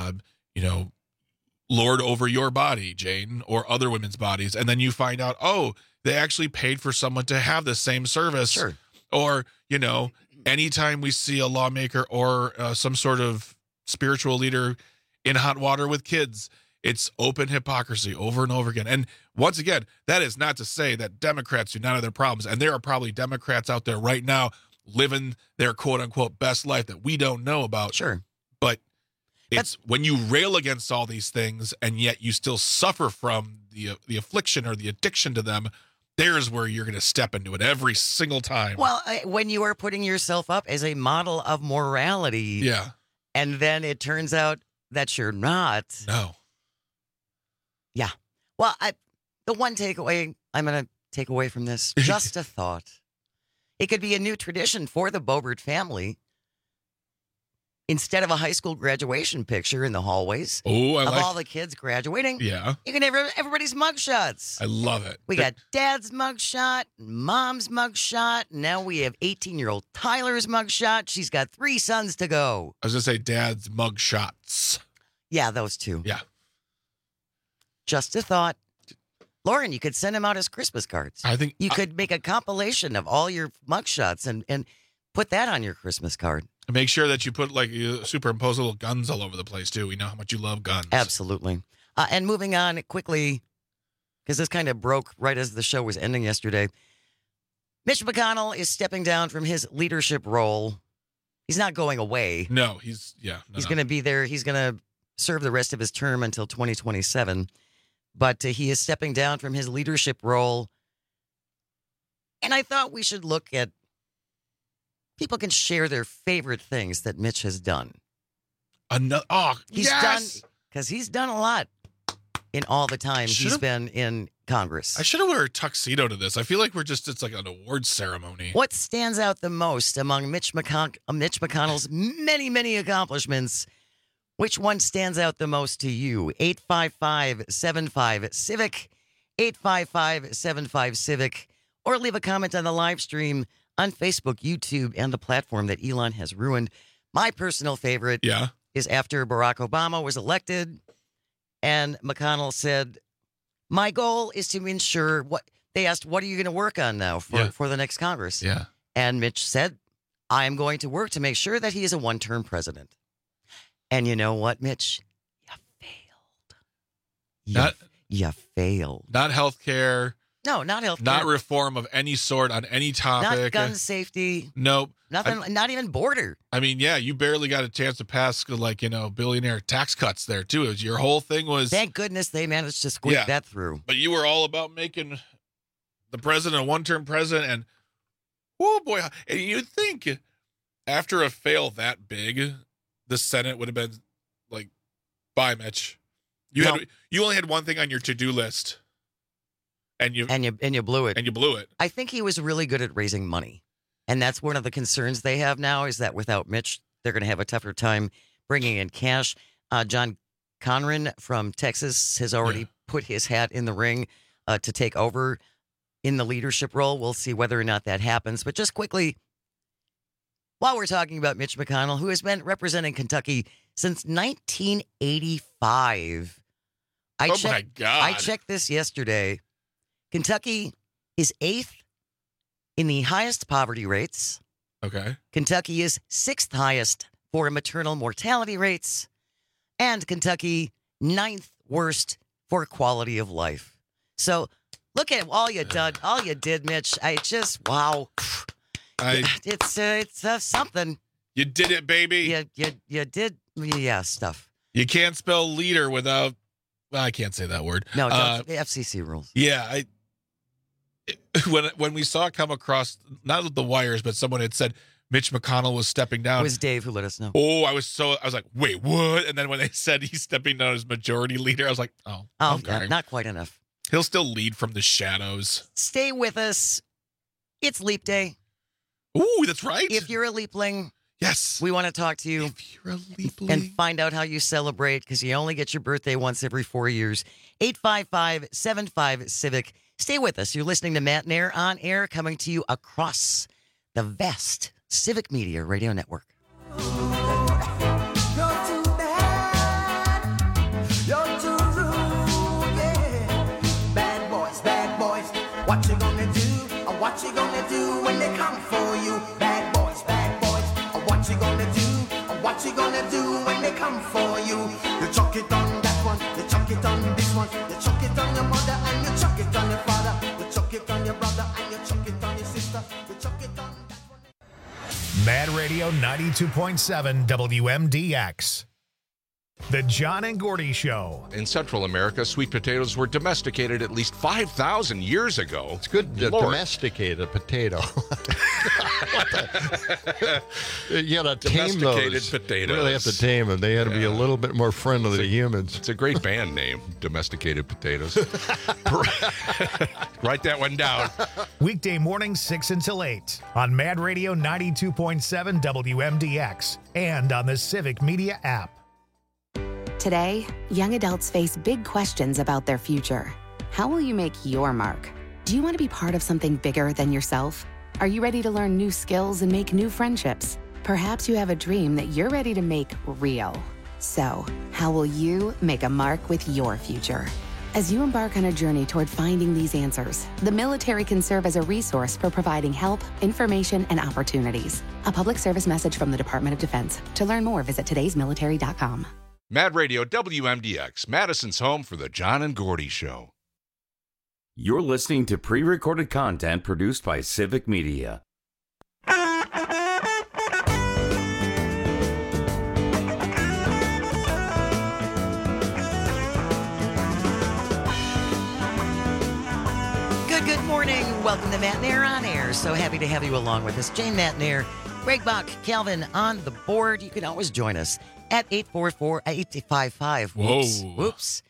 lord over your body, Jane, or other women's bodies, and then you find out, oh, they actually paid for someone to have the same service. Sure. Or, anytime we see a lawmaker or some sort of spiritual leader in hot water with kids, it's open hypocrisy over and over again. And once again, that is not to say that Democrats do not have their problems. And there are probably Democrats out there right now living their quote unquote best life that we don't know about. Sure. But it's when you rail against all these things and yet you still suffer from the affliction or the addiction to them, there's where you're going to step into it every single time. Well, when you are putting yourself up as a model of morality, yeah, and then it turns out that you're not. No. Yeah. Well, the one takeaway I'm going to take away from this, just a thought. It could be a new tradition for the Boebert family. Instead of a high school graduation picture in the hallways of all the kids graduating, yeah, you can have everybody's mugshots. I love it. We got Dad's mugshot, Mom's mugshot. Now we have 18-year-old Tyler's mugshot. She's got 3 sons to go. I was going to say Dad's mugshots. Yeah, those 2. Yeah. Just a thought. Lauren, you could send them out as Christmas cards. I think you could make a compilation of all your mugshots and put that on your Christmas card. And make sure that you put you superimpose little guns all over the place too. We know how much you love guns. Absolutely. And moving on quickly, because this kind of broke right as the show was ending yesterday. Mitch McConnell is stepping down from his leadership role. He's not going away. No, he's going to be there. He's going to serve the rest of his term until 2027. But he is stepping down from his leadership role. And I thought we should look at people can share their favorite things that Mitch has done. He's done a lot in all the time he's been in Congress. I should have worn a tuxedo to this. I feel like it's like an awards ceremony. What stands out the most among Mitch McConnell's many, many accomplishments? Which one stands out the most to you? 855-75-CIVIC, 855-75-CIVIC, or leave a comment on the live stream on Facebook, YouTube, and the platform that Elon has ruined. My personal favorite is after Barack Obama was elected, and McConnell said, my goal is to ensure they asked, what are you going to work on now for the next Congress? Yeah. And Mitch said, I am going to work to make sure that he is a one-term president. And you know what, Mitch? You failed. Not health care. No, not health care. Not reform of any sort on any topic. Not gun safety. Nope. Nothing, not even border. I mean, yeah, you barely got a chance to pass, billionaire tax cuts there, too. Your whole thing was... Thank goodness they managed to squeak that through. But you were all about making the president a one-term president, and, oh, boy. And you'd think after a fail that big, the Senate would have been like, bye, Mitch. You only had one thing on your to-do list. And you blew it. And you blew it. I think he was really good at raising money. And that's one of the concerns they have now is that without Mitch, they're going to have a tougher time bringing in cash. John Conran from Texas has already put his hat in the ring to take over in the leadership role. We'll see whether or not that happens. But just quickly, while we're talking about Mitch McConnell, who has been representing Kentucky since 1985. My God. I checked this yesterday. Kentucky is 8th in the highest poverty rates. Okay. Kentucky is 6th highest for maternal mortality rates. And Kentucky 9th worst for quality of life. So look at all you did, Mitch. Wow. It's something. You did it, baby. You did, stuff. You can't spell leader without. Well, I can't say that word. No, the FCC rules. Yeah, when we saw it come across, not the wires, but someone had said Mitch McConnell was stepping down. It was Dave who let us know. Oh, I was like, wait, what? And then when they said he's stepping down as majority leader, I was like, okay. Not quite enough. He'll still lead from the shadows. Stay with us. It's Leap Day. Ooh, that's right. If you're a Leapling, yes, we want to talk to you. If you're a Leapling. And find out how you celebrate, because you only get your birthday once every 4 years. 855-75-CIVIC. Stay with us. You're listening to Matt and Air on air, coming to you across the vast Civic Media Radio Network. What you gonna do? What you gonna do when they come for you? Bad boys, what you gonna do? What you gonna do when they come for you? You chuck it on that one, you chuck it on this one, you chuck it on your mother and you chuck it on your father, you chuck it on your brother and you chuck it on your sister, you chuck it on that one. Mad Radio 92.7 WMDX. The John and Gordy Show. In Central America, sweet potatoes were domesticated at least 5,000 years ago. It's good to domesticate a potato. You got to tame those. Potatoes. Really have to tame them. They had to be a little bit more friendly to humans. It's a great band name, Domesticated Potatoes. Write that one down. Weekday mornings 6 until 8 on Mad Radio 92.7 WMDX and on the Civic Media app. Today, young adults face big questions about their future. How will you make your mark? Do you want to be part of something bigger than yourself? Are you ready to learn new skills and make new friendships? Perhaps you have a dream that you're ready to make real. So, how will you make a mark with your future? As you embark on a journey toward finding these answers, the military can serve as a resource for providing help, information, and opportunities. A public service message from the Department of Defense. To learn more, visit todaysmilitary.com. Mad Radio WMDX, Madison's home for the John and Gordy Show. You're listening to pre-recorded content produced by Civic Media. Good morning. Welcome to Matt Nair on Air. So happy to have you along with us. Jane Matt Nair, Greg Bach, Calvin on the board. You can always join us at 844-855. Whoops.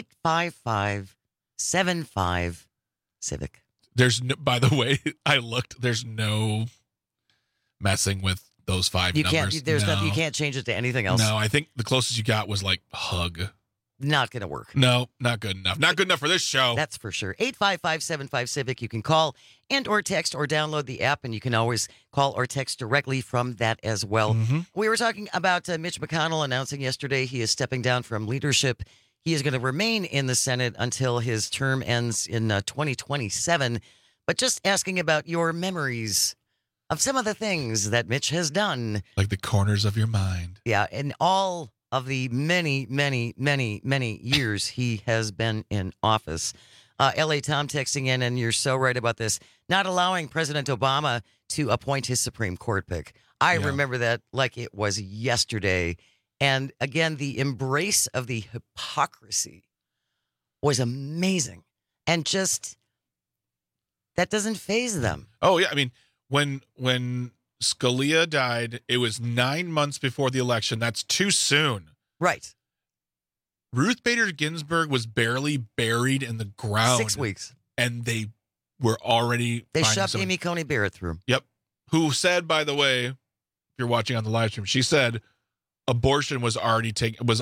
855-75-CIVIC. There's no, by the way, I looked, there's no messing with those five numbers. You can't change it to anything else. No, I think the closest you got was like hug. Not going to work. No, not good enough. Not good enough for this show. That's for sure. 855-75-CIVIC. You can call and or text or download the app, and you can always call or text directly from that as well. Mm-hmm. We were talking about Mitch McConnell announcing yesterday he is stepping down from leadership. He is going to remain in the Senate until his term ends in 2027. But just asking about your memories of some of the things that Mitch has done. Like the corners of your mind. Yeah, and all of the many, many, many, many years he has been in office. L.A. Tom texting in, and you're so right about this, not allowing President Obama to appoint his Supreme Court pick. I remember that like it was yesterday. And again, the embrace of the hypocrisy was amazing. And just, that doesn't faze them. Oh, yeah. I mean, when Scalia died, it was 9 months before the election. That's too soon. Right. Ruth Bader Ginsburg was barely buried in the ground. 6 weeks. And they were already... They shoved Amy Coney Barrett through. Yep. Who said, by the way, if you're watching on the live stream, she said abortion was already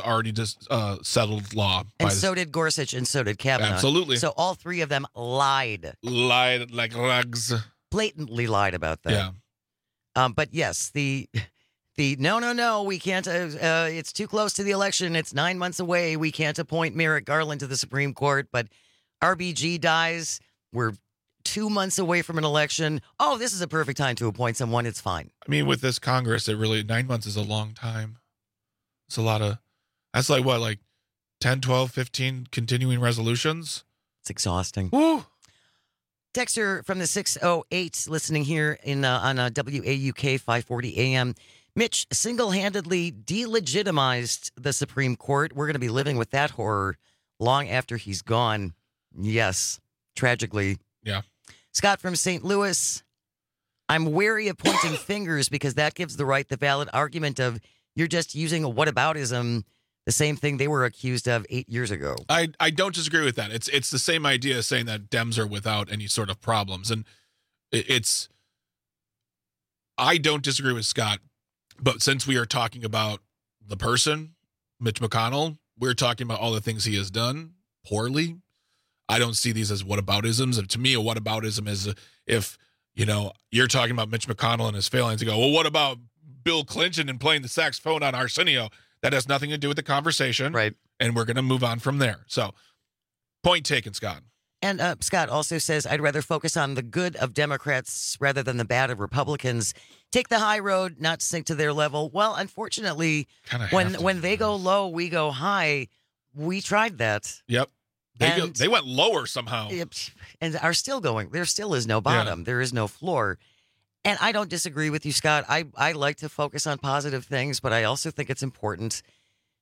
settled law. And so did Gorsuch and so did Kavanaugh. Absolutely. So all three of them lied. Lied like rugs. Blatantly lied about that. Yeah. But yes, the no, we can't. It's too close to the election. It's 9 months away. We can't appoint Merrick Garland to the Supreme Court. But RBG dies. We're 2 months away from an election. Oh, this is a perfect time to appoint someone. It's fine. I mean, with this Congress, 9 months is a long time. It's a lot of. That's like what, like 10, 12, 15 continuing resolutions. It's exhausting. Woo. Texter from the 608 listening here on WAUK 540 AM. Mitch single-handedly delegitimized the Supreme Court. We're going to be living with that horror long after he's gone. Yes, tragically. Yeah. Scott from St. Louis. I'm wary of pointing fingers because that gives the right the valid argument of you're just using a whataboutism, the same thing they were accused of 8 years ago. I don't disagree with that. It's the same idea as saying that Dems are without any sort of problems. And I don't disagree with Scott, but since we are talking about the person, Mitch McConnell, we're talking about all the things he has done poorly. I don't see these as whataboutisms. And to me, a whataboutism is if, you're talking about Mitch McConnell and his failings to go, well, what about Bill Clinton and playing the saxophone on Arsenio? That has nothing to do with the conversation. Right. And we're going to move on from there. So, point taken, Scott. And Scott also says, I'd rather focus on the good of Democrats rather than the bad of Republicans. Take the high road, not sink to their level. Well, unfortunately, when they go low, we go high. We tried that. Yep. They went lower somehow. And are still going. There still is no bottom. Yeah. There is no floor. And I don't disagree with you, Scott. I like to focus on positive things, but I also think it's important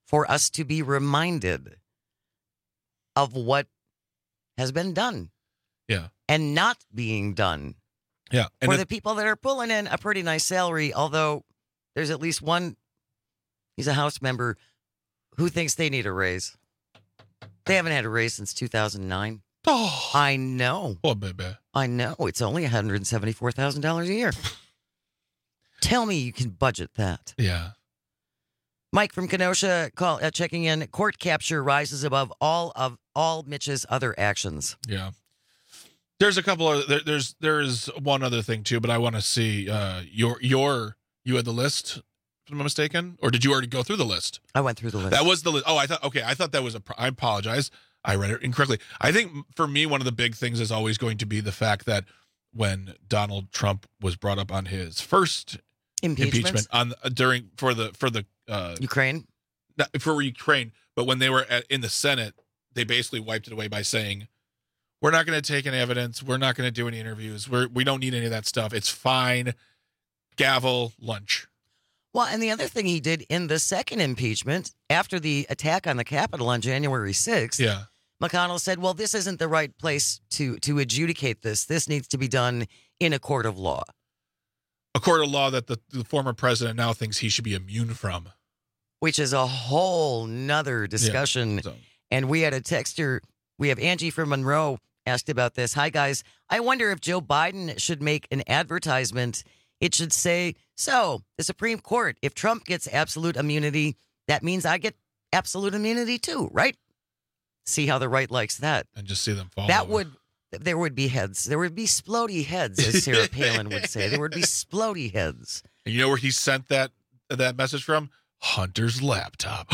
for us to be reminded of what has been done. Yeah. And not being done. Yeah. And for the people that are pulling in a pretty nice salary, although there's at least one, he's a House member, who thinks they need a raise. They haven't had a raise since 2009. Oh, I know. Oh, baby. I know. It's only $174,000 a year. Tell me you can budget that. Yeah. Mike from Kenosha checking in. Court capture rises above all Mitch's other actions. Yeah. There's a couple of there's one other thing too, but I want to see you had the list, if I'm not mistaken, or did you already go through the list? I went through the list. That was the list. Oh, I thought that was I apologize. I read it incorrectly. I think for me, one of the big things is always going to be the fact that when Donald Trump was brought up on his first impeachment for the Ukraine, for Ukraine, but when they were in the Senate, they basically wiped it away by saying, we're not going to take any evidence. We're not going to do any interviews. We don't need any of that stuff. It's fine. Gavel, lunch. Well, and the other thing he did in the second impeachment, after the attack on the Capitol on January 6th, yeah, McConnell said, well, this isn't the right place to adjudicate this. This needs to be done in a court of law. A court of law that the former president now thinks he should be immune from. Which is a whole nother discussion. Yeah, and we had a texter, we have Angie from Monroe asked about this. Hi, guys. I wonder if Joe Biden should make an advertisement. It should say, so the Supreme Court, if Trump gets absolute immunity, that means I get absolute immunity too, right? See how the right likes that. And just see them fall. There would be heads. There would be splody heads, as Sarah Palin would say. There would be splody heads. And you know where he sent that message from? Hunter's laptop.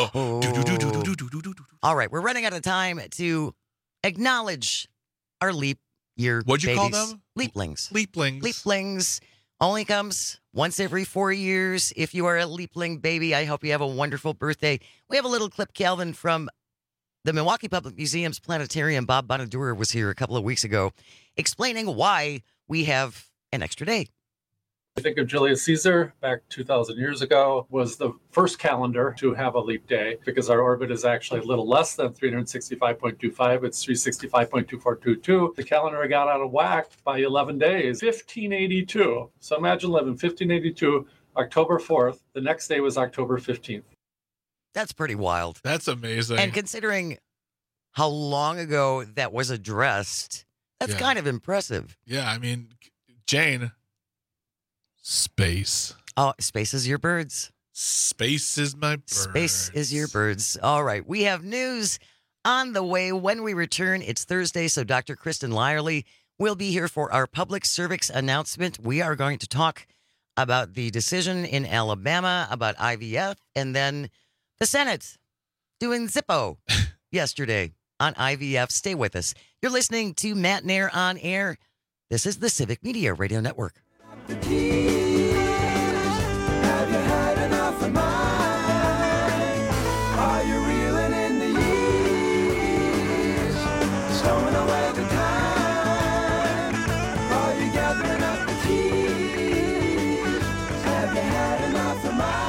All right, we're running out of time to acknowledge our leap year What'd you babies. call them? Leaplings. Leaplings. Leaplings only comes once every 4 years. If you are a leapling baby, I hope you have a wonderful birthday. We have a little clip, Calvin, from the Milwaukee Public Museum's planetarium. Bob Bonadurer was here a couple of weeks ago explaining why we have an extra day. I think of Julius Caesar back 2,000 years ago was the first calendar to have a leap day because our orbit is actually a little less than 365.25. It's 365.2422. The calendar got out of whack by 11 days, 1582. So imagine living 1582, October 4th. The next day was October 15th. That's pretty wild. That's amazing. And considering how long ago that was addressed, that's kind of impressive. Yeah, I mean, Jane... Space. Oh, space is your birds. Space is my birds. Space is your birds. All right. We have news on the way. When we return, it's Thursday, so Dr. Kristen Lyerly will be here for our public service announcement. We are going to talk about the decision in Alabama about IVF, and then the Senate doing Zippo yesterday on IVF. Stay with us. You're listening to Matt Nair on Air. This is the Civic Media Radio Network. The keys. Have you had enough of mine? Are you reeling in the years? Stowing away the time? Are you gathering up the keys? Have you had enough of mine?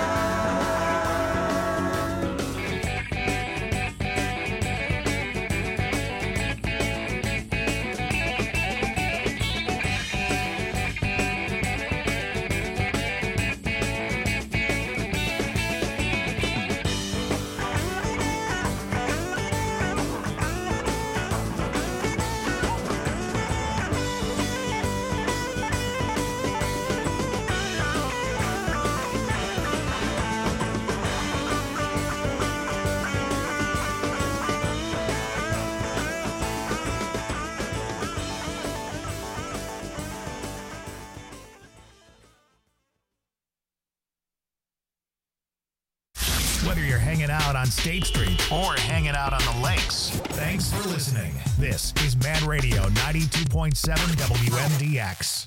Whether you're hanging out on State Street or hanging out on the lakes, thanks for listening. This is Mad Radio 92.7 WMDX.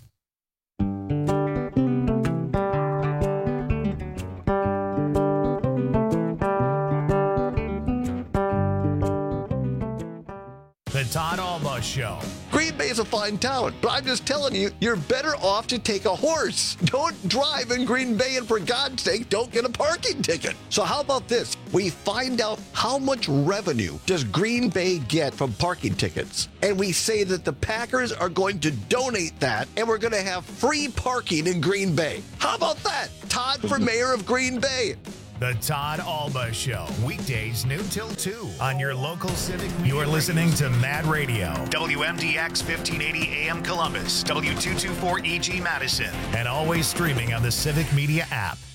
The Todd Alba Show. Show. Green Bay is a fine town, but I'm just telling you, you're better off to take a horse. Don't drive in Green Bay, and for God's sake, don't get a parking ticket. So how about this? We find out how much revenue does Green Bay get from parking tickets, and we say that the Packers are going to donate that, and we're going to have free parking in Green Bay. How about that? Todd for mayor of Green Bay. The Todd Alba Show, weekdays noon till 2 on your local Civic. You're listening to Mad Radio, WMDX 1580 AM Columbus, W224 EG Madison, and always streaming on the Civic Media app.